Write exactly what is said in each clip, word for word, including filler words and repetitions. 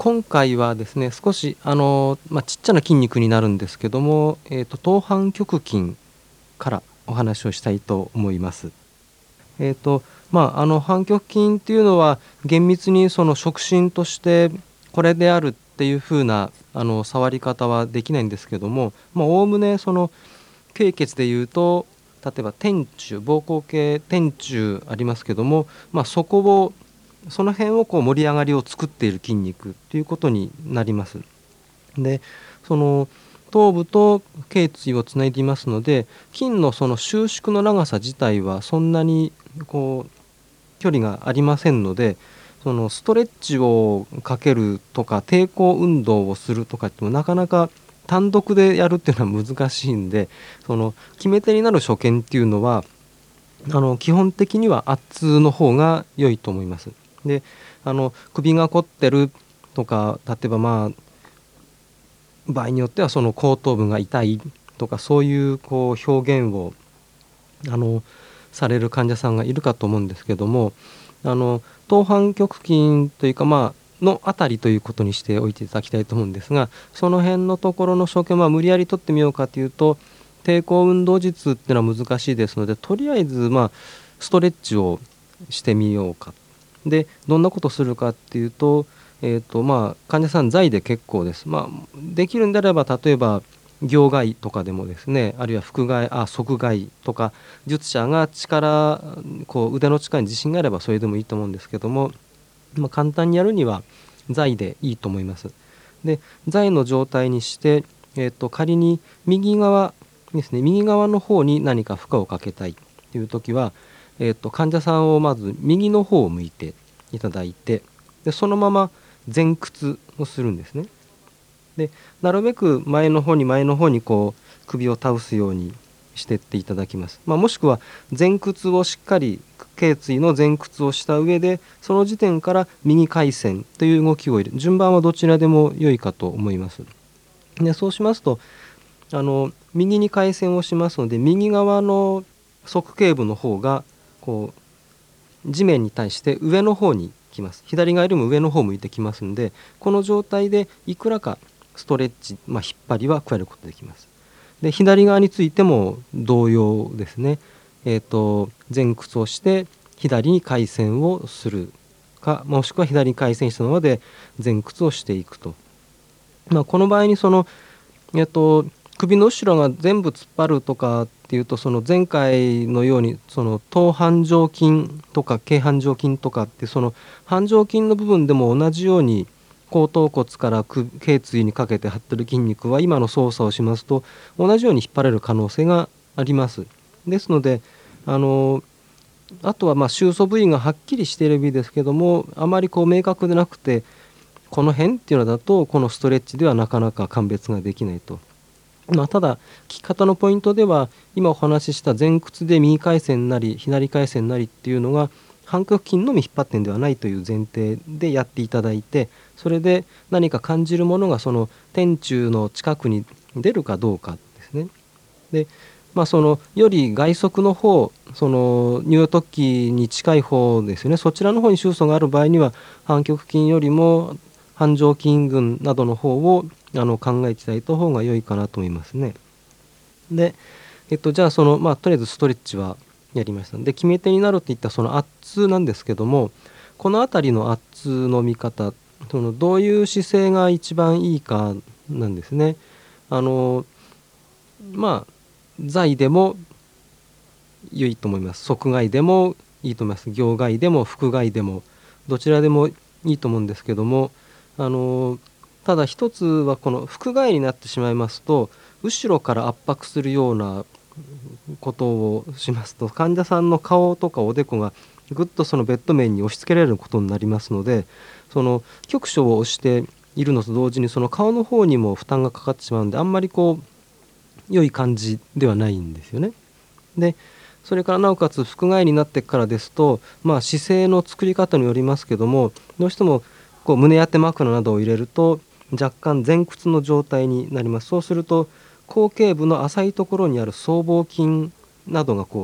今回はですね、少しあの、まあ、ちっちゃな筋肉になるんですけども、えっと、頭半極筋からお話をしたいと思います。えっと、まあ、あの、半極筋っていうのは、厳密にその触診としてこれであるっていう風な、あの、触り方はできないんですけども、まあ、おおむねその経血でいうと、例えば天柱、膀胱系天柱ありますけども、まあ、そこをその辺をこう盛り上がりを作っている筋肉っていうことになります。で、その頭部と頸椎をつないでいますので、筋のその収縮の長さ自体はそんなにこう距離がありませんので、そのストレッチをかけるとか抵抗運動をするとかってもなかなか単独でやるっていうのは難しいんで、その決め手になる所見っていうのはあの基本的には圧痛の方が良いと思います。で、あの首が凝ってるとか、例えばまあ場合によってはその後頭部が痛いとか、そういうこう表現をあのされる患者さんがいるかと思うんですけども、あの頭半極筋というか、まあのあたりということにしておいていただきたいと思うんですが、その辺のところの所見は無理やり取ってみようかというと、抵抗運動術っていうのは難しいですので、とりあえずまあストレッチをしてみようか。で、どんなことをするかっていうと、えーとまあ、患者さん在で結構です。まあ、できるんであれば、例えば仰外とかでもですね、あるいは腹外、あ側外とか、術者が力こう腕の力に自信があればそれでもいいと思うんですけども、まあ、簡単にやるには在でいいと思います。で、在の状態にして、えーと仮に右側ですね、右側の方に何か負荷をかけたいという時は、えーと患者さんをまず右の方を向いていただいて、でそのまま前屈をするんですね。で、なるべく前の方に前の方にこう首を倒すようにしていっていただきます。まあ、もしくは前屈をしっかり頸椎の前屈をした上で、その時点から右回旋という動きを入れる。順番はどちらでも良いかと思います。で、そうしますと、あの右に回旋をしますので、右側の側頸部の方がこう地面に対して上の方にきます。左側よりも上の方を向いてきますので、この状態でいくらかストレッチ、まあ、引っ張りは加えることができます。で、左側についても同様ですね。えーと前屈をして左に回旋をするか、もしくは左に回旋したままで前屈をしていくと。まあ、この場合にその、えーと首の後ろが全部突っ張るとかっていうと、その前回のようにその頭半上筋とか頸半上筋とかって、その半上筋の部分でも同じように後頭骨から頸椎にかけて張ってる筋肉は、今の操作をしますと同じように引っ張れる可能性があります。ですので、あのあとはまあ収束部位がはっきりしている部位ですけども、あまりこう明確でなくて、この辺っていうのだとこのストレッチではなかなか鑑別ができないと。まあ、ただ聞き方のポイントでは、今お話しした前屈で右回旋なり左回旋なりっていうのが半極筋のみ引っ張ってんではないという前提でやっていただいて、それで何か感じるものがその天柱の近くに出るかどうかですね。で、まあ、そのより外側の方、その乳突起に近い方ですよね、そちらの方に収束がある場合には、半極筋よりも半上筋群などの方をあの考えていただいた方が良いかなと思いますね。で、えっと、じゃあその、まあ、とりあえずストレッチはやりました。で、決め手になるっていったその圧痛なんですけども、この辺りの圧痛の見方、そのどういう姿勢が一番いいかなんですね。あのまあ在でも良いと思います。側外でもいいと思います。仰外でも腹外でもどちらでもいいと思うんですけども、あのただ一つは、この腹外になってしまいますと、後ろから圧迫するようなことをしますと、患者さんの顔とかおでこがぐっとそのベッド面に押し付けられることになりますので、その局所を押しているのと同時にその顔の方にも負担がかかってしまうんで、あんまりこう良い感じではないんですよね。で、それからなおかつ腹外になってからですと、まあ、姿勢の作り方によりますけども、どうしてもこう胸当て枕などを入れると若干前屈の状態になります。そうすると後頸部の浅いところにある僧帽筋などがこう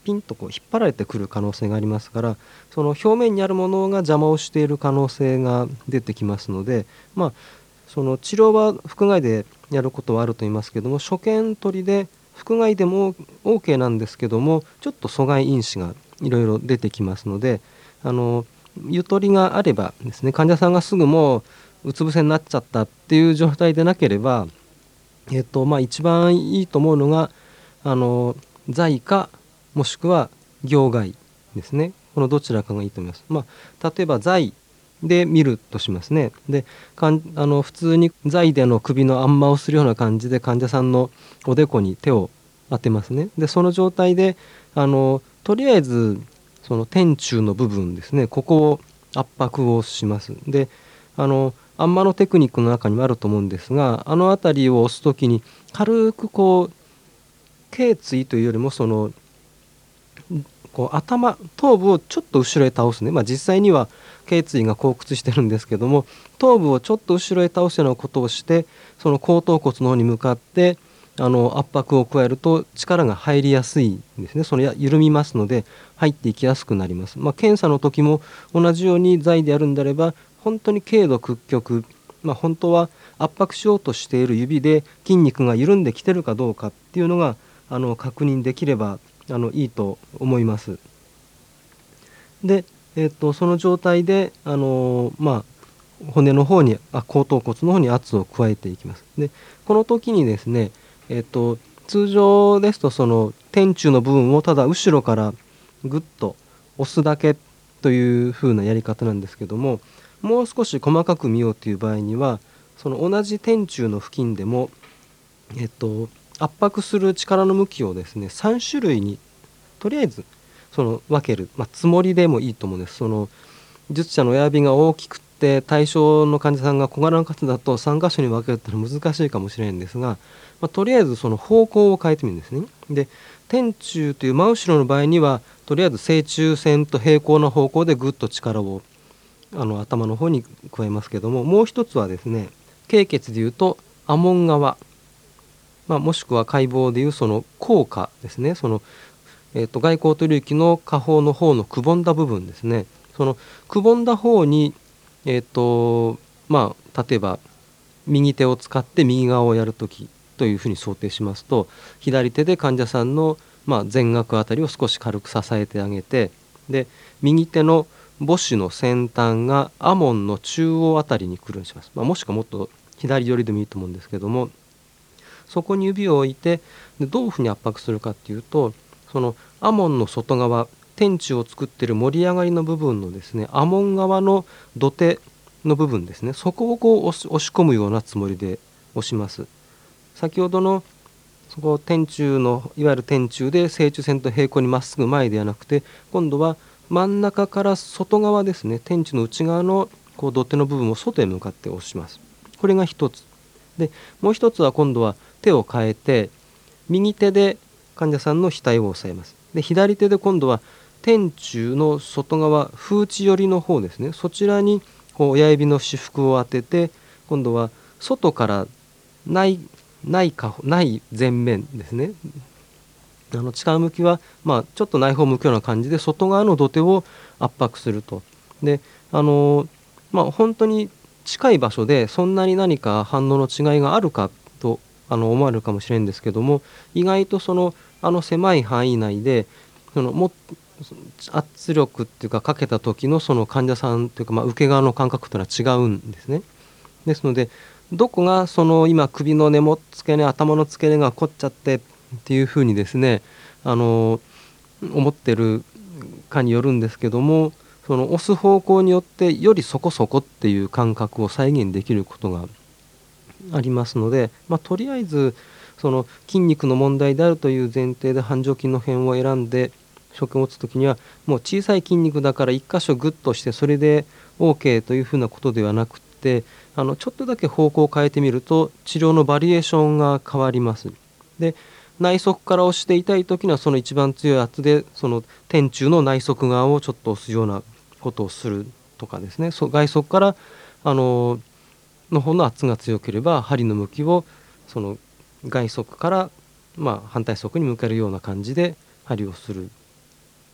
ピンとこう引っ張られてくる可能性がありますから、その表面にあるものが邪魔をしている可能性が出てきますので、まあその治療は腹外でやることはあると言いますけども、所見取りで腹外でも OK なんですけども、ちょっと阻害因子がいろいろ出てきますので、あのゆとりがあればですね、患者さんがすぐもううつ伏せになっちゃったっていう状態でなければ、えっとまあ一番いいと思うのがあの在かもしくは行外ですね。このどちらかがいいと思います。まあ例えば在で見るとしますね。でかんあの普通に在での首のあんまをするような感じで患者さんのおでこに手を当てますね。でその状態であのとりあえずその天柱の部分ですね、ここを圧迫をします。であのあんまのテクニックの中にもあると思うんですが、あの辺りを押すときに軽くこう頸椎というよりもそのこう頭頭部をちょっと後ろへ倒すね、まあ、実際には頸椎が後屈してるんですけども、頭部をちょっと後ろへ倒すようなことをして、その後頭骨の方に向かってあの圧迫を加えると力が入りやすいんですね。そのや緩みますので入っていきやすくなります。まあ、検査の時も同じように在でやるんであれば、本当に軽度屈曲、まあ、本当は圧迫しようとしている指で筋肉が緩んできてるかどうかっていうのがあの確認できればあのいいと思います。で、えー、とその状態で、あのーまあ、骨の方にあ後頭骨の方に圧を加えていきます。でこの時にですね、えー、と通常ですとその天柱の部分をただ後ろからグッと押すだけという風なやり方なんですけども、もう少し細かく見ようという場合には、その同じ天柱の付近でも、えー、と圧迫する力の向きをですねさん種類にとりあえずその分ける、まあ、つもりでもいいと思うんです。その術者の親指が大きくて対象の患者さんが小柄な方だとさん箇所に分けるってのは難しいかもしれないんですが、まあ、とりあえずその方向を変えてみるんですね。で天柱という真後ろの場合にはとりあえず正中線と平行な方向でぐっと力をあの頭の方に加えますけども、もう一つはですね経血でいうと阿門側、まあ、もしくは解剖でいうその後下ですね、そのえー、と外後取域の下方の方のくぼんだ部分ですね。そのくぼんだ方に、えーとまあ、例えば右手を使って右側をやるときというふうに想定しますと、左手で患者さんの、まあ、前額あたりを少し軽く支えてあげて、で右手の母指の先端が阿門の中央あたりに来るようにします。まあ、もしくはもっと左寄りでもいいと思うんですけども、そこに指を置いて、でどういうふうに圧迫するかっていうと、その阿門の外側、天柱を作っている盛り上がりの部分のですね阿門側の土手の部分ですね、そこをこう押し、押し込むようなつもりで押します。先ほどのそこ天柱のいわゆる天柱で正中線と平行にまっすぐ前ではなくて、今度は真ん中から外側ですね、天柱の内側のこう土手の部分を外へ向かって押します。これが一つで、もう一つは今度は手を変えて右手で患者さんの額を押さえます。で左手で今度は天柱の外側風池寄りの方ですね、そちらにこう親指の指腹を当てて、今度は外から内内下内前面ですね、あの力向きは、まあ、ちょっと内方向くような感じで外側の土手を圧迫すると。であのまあ本当に近い場所でそんなに何か反応の違いがあるかとあの思われるかもしれないんですけども、意外とそのあの狭い範囲内でそのも圧力っていうかかけた時のその患者さんというか、まあ、受け側の感覚というのは違うんですね。ですのでどこがその今首の根も付け根頭の付け根が凝っちゃってっていうふうにですねあの思ってるかによるんですけども、その押す方向によってよりそこそこっていう感覚を再現できることがありますので、まあ、とりあえずその筋肉の問題であるという前提で半状筋の辺を選んで所見を打つときには、もう小さい筋肉だから一箇所グッとしてそれで OK というふうなことではなくて、あのちょっとだけ方向を変えてみると治療のバリエーションが変わります。で内側から押して痛いときにはその一番強い圧でその天柱の内側側をちょっと押すようなことをするとかですね、そ外側からあのの方の圧が強ければ針の向きをその外側からまあ反対側に向けるような感じで針をする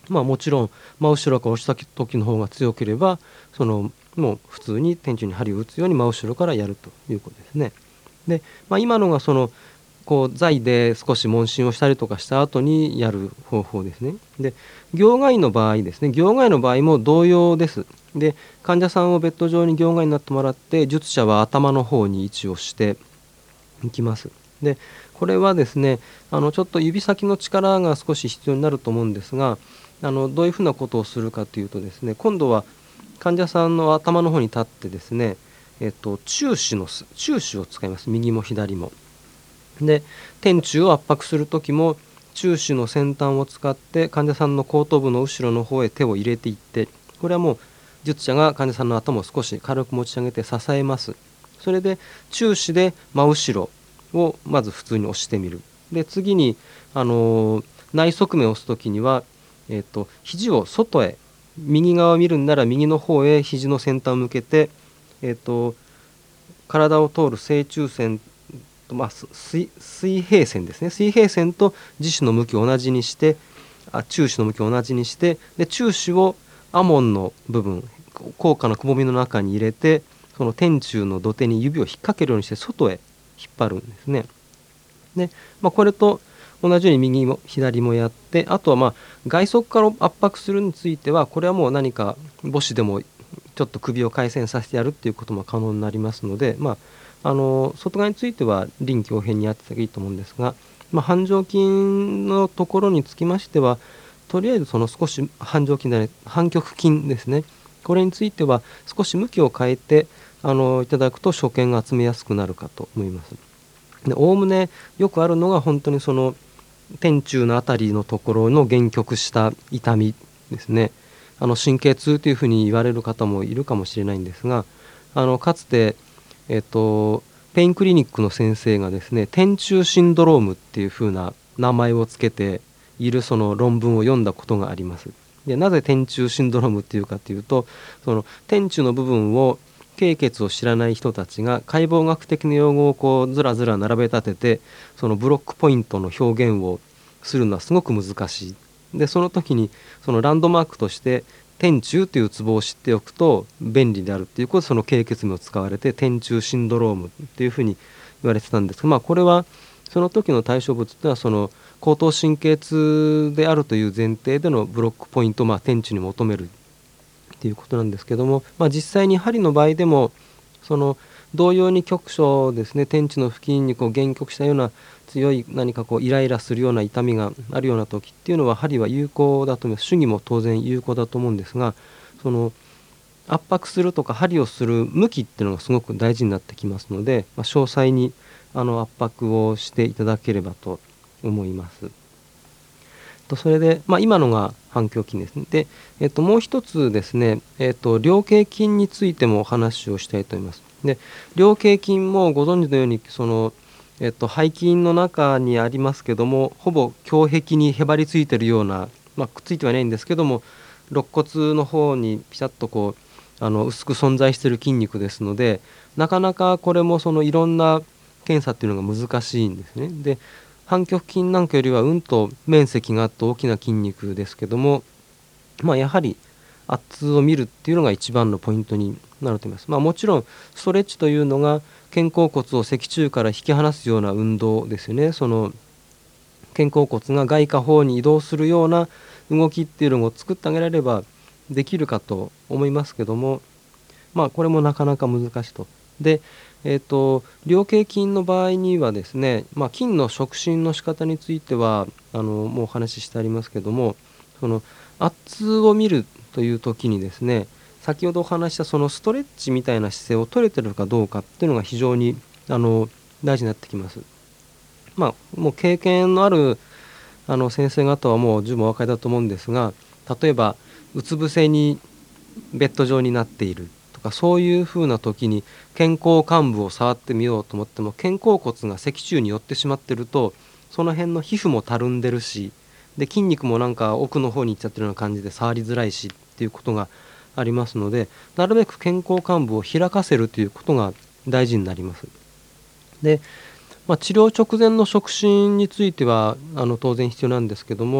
まあもちろん真後ろから押した時の方が強ければそのもう普通に天柱に針を打つように真後ろからやるということですね。で、まあ、今のがそのこう材で少し問診をしたりとかした後にやる方法ですね。で行外の場合ですね、行外の場合も同様です。で患者さんをベッド上に行外になってもらって、術者は頭の方に位置をしていきます。でこれはですね、あのちょっと指先の力が少し必要になると思うんですが、あのどういうふうなことをするかというとですね、今度は患者さんの頭の方に立ってですね、えっと、中指の中指を使います。右も左も。で天柱を圧迫する時も中指の先端を使って患者さんの後頭部の後ろの方へ手を入れていって、これはもう術者が患者さんの頭を少し軽く持ち上げて支えます。それで中指で真後ろをまず普通に押してみる。で次に、あのー、内側面を押す時には、えーと、肘を外へ、右側を見るんなら右の方へ肘の先端を向けて、えーと、体を通る正中線、まあ、水, 水平線ですね、水平線と自主の向きを同じにして、あ中指の向きを同じにして、で中指をアモンの部分、高架のくぼみの中に入れて、その天柱の土手に指を引っ掛けるようにして外へ引っ張るんですね。で、まあ、これと同じように右も左もやって、あとはまあ外側から圧迫するについては、これはもう何か母子でもちょっと首を回旋させてやるっていうことも可能になりますので、まあ、あの外側については臨機応変にやっていいと思うんですが、まあ、繁盛筋のところにつきましては、とりあえずその少し繁盛筋でない反極筋ですね、これについては少し向きを変えてあのいただくと所見が集めやすくなるかと思います。おおむねよくあるのが本当にその天柱のあたりのところの限局した痛みですね。あの神経痛というふうに言われる方もいるかもしれないんですが、あのかつて、えっと、ペインクリニックの先生がですね、天柱シンドロームっていうふうな名前をつけているその論文を読んだことがあります。でなぜ天柱シンドロームっていうかというと、その天柱の部分を経血を知らない人たちが解剖学的な用語をこうずらずら並べ立てて、そのブロックポイントの表現をするのはすごく難しい。でその時にそのランドマークとして天柱というツボを知っておくと便利であるっていうことで、その経血名を使われて天柱シンドロームっていうふうに言われてたんですが、まあ、これはその時の対象物っていうのはその後頭神経痛であるという前提でのブロックポイントをまあ天柱に求めるっていうことなんですけども、まあ、実際に針の場合でもその同様に局所ですね、天地の付近にこう限局したような強い何かこうイライラするような痛みがあるような時っていうのは針は有効だと思います。手技も当然有効だと思うんですが、その圧迫するとか針をする向きっていうのがすごく大事になってきますので、まあ、詳細にあの圧迫をしていただければと思います。とそれで、まあ、今のが反響筋ですね。で、えっと、もう一つですね、えっと、菱形筋についてもお話をしたいと思います。で、菱形筋もご存知のようにその、えっと、背筋の中にありますけども、ほぼ胸壁にへばりついているような、まあ、くっついてはないんですけども、肋骨の方にピシャッとこうあの薄く存在している筋肉ですので、なかなかこれもそのいろんな検査っていうのが難しいんですね。で反極筋なんかよりはうんと面積があって大きな筋肉ですけども、まあ、やはり圧を見るっていうのが一番のポイントになると思います。まあ、もちろんストレッチというのが肩甲骨を脊柱から引き離すような運動ですよね。その肩甲骨が外下方に移動するような動きっていうのを作ってあげられればできるかと思いますけども、まあこれもなかなか難しいと。で、えーと、菱形筋の場合にはですね、まあ、筋の触診の仕方についてはあのもうお話ししてありますけども、その圧を見るという時にですね、先ほどお話したそのストレッチみたいな姿勢を取れてるかどうかっていうのが非常にあの大事になってきます。まあ、もう経験のあるあの先生方はもう十分お分かりだと思うんですが、例えばうつ伏せにベッド上になっているとか、そういうふうな時に肩甲幹部を触ってみようと思っても肩甲骨が脊柱に寄ってしまってると、その辺の皮膚もたるんでるし、で筋肉もなんか奥の方に行っちゃってるような感じで触りづらいしっていうことがありますので、なるべく肩甲幹部を開かせるということが大事になります。でまあ、治療直前の触診についてはあの当然必要なんですけども、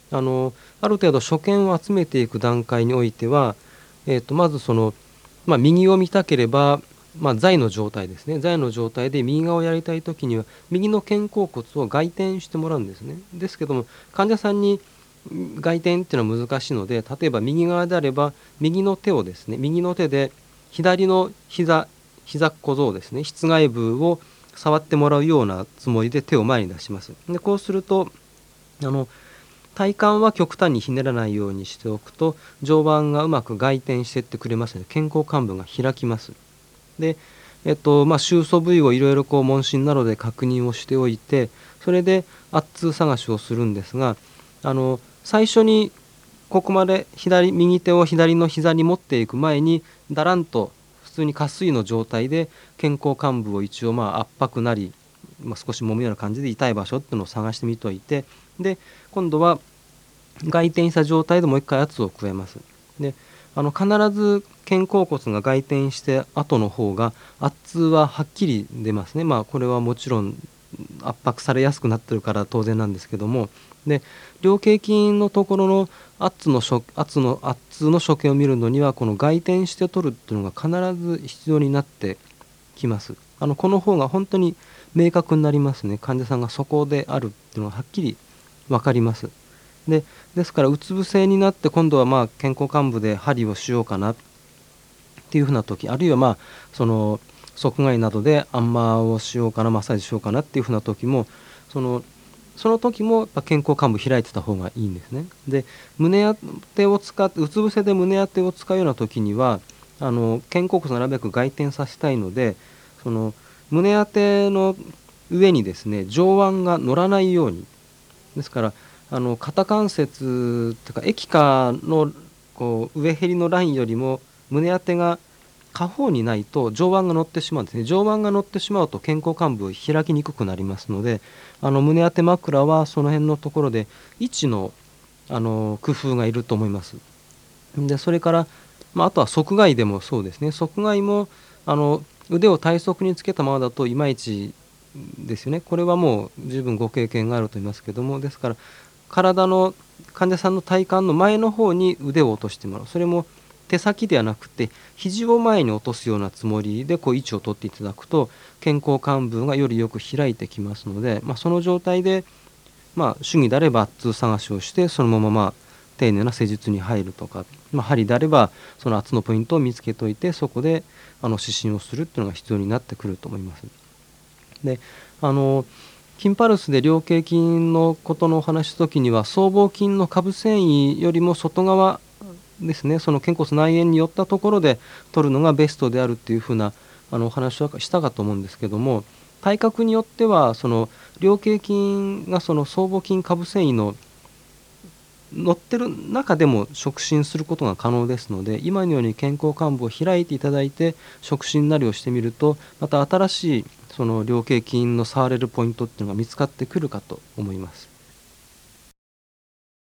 あのある程度所見を集めていく段階においては、えー、とまずその、まあ、右を見たければ、まあ、座の状態ですね。座の状態で右側をやりたいときには右の肩甲骨を外転してもらうんですね。ですけども患者さんに外転っていうのは難しいので、例えば右側であれば右の手をですね、右の手で左の膝膝小僧ですね、室外部を触ってもらうようなつもりで手を前に出します。でこうするとあの体幹は極端にひねらないようにしておくと上腕がうまく外転していってくれますので肩甲幹部が開きます。で、えっとまあ、収束部位をいろいろこう問診などで確認をしておいて、それで圧痛探しをするんですが、あの最初にここまで左右手を左の膝に持っていく前にだらんと普通に下垂の状態で肩甲幹部を一応まあ圧迫なり、まあ、少し揉むような感じで痛い場所っていうのを探してみといて、で今度は外転した状態でもう一回圧を加えます。であの必ず肩甲骨が外転して後の方が圧痛ははっきり出ますね。まあこれはもちろん圧迫されやすくなってるから当然なんですけども、で菱形筋のところの圧の圧の圧痛の所見を見るのにはこの外転して取るっていうのが必ず必要になってきます。あのこの方が本当に明確になりますね。患者さんがそこであるっていうのがはっきり分かります。でですからうつ伏せになって今度はまあ肩甲幹部で針をしようかなっていうふうな時、あるいはまあその側外などでアンマーをしようかな、マッサージしようかなっていうふうな時もそのその時もやっぱ肩甲幹部開いてた方がいいんですね。で胸当てを使ってうつ伏せで胸当てを使うような時にはあの肩甲骨をなるべく外転させたいので、その胸当ての上にですね上腕が乗らないように、ですからあの肩関節というか液下のこう上へりのラインよりも胸当てが下方にないと上腕が乗ってしまうんですね。上腕が乗ってしまうと肩甲幹部開きにくくなりますので、あの胸当て枕はその辺のところで位置の、あの工夫がいると思います。でそれから、まあ、あとは側外でもそうですね。側外もあの腕を体側につけたままだといまいちですよね。これはもう十分ご経験があると思いますけども、ですから体の患者さんの体幹の前の方に腕を落としてもらう。それも手先ではなくて肘を前に落とすようなつもりでこう位置を取っていただくと肩甲幹部がよりよく開いてきますので、まあ、その状態で、まあ、手技であれば圧痛探しをしてそのまままあ丁寧な施術に入るとか、まあ、針であればその圧のポイントを見つけといてそこであの指針をするっていうのが必要になってくると思います。であの筋パルスで菱形筋のことのお話しするときには僧帽筋の下部繊維よりも外側ですね、その肩骨内縁に寄ったところで取るのがベストであるっていうふうなあのお話をしたかと思うんですけども、体格によってはその菱形筋がその僧帽筋下部繊維の乗ってる中でも触診することが可能ですので、今のように肩甲幹部を開いていただいて触診なりをしてみるとまた新しいその菱形筋の触れるポイントっていうのが見つかってくるかと思います。